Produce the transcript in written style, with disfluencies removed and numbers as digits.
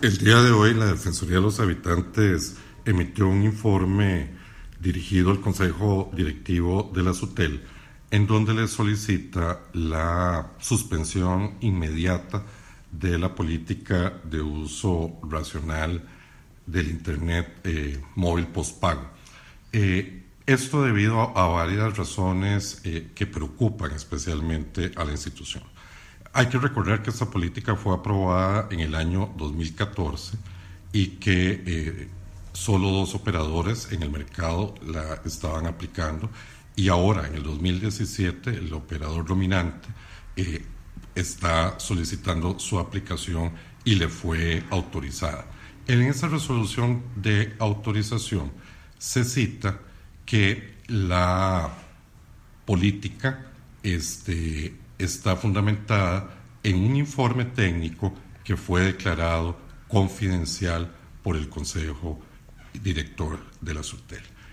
El día de hoy la Defensoría de los Habitantes emitió un informe dirigido al Consejo Directivo de la SUTEL, en donde le solicita la suspensión inmediata de la política de uso racional del Internet móvil postpago. Esto debido a varias razones que preocupan especialmente a la institución. Hay que recordar que esta política fue aprobada en el año 2014 y que solo 2 operadores en el mercado la estaban aplicando, y ahora en el 2017 el operador dominante está solicitando su aplicación y le fue autorizada. En esa resolución de autorización se cita que la política está fundamentada en un informe técnico que fue declarado confidencial por el Consejo Director de la SUTEL.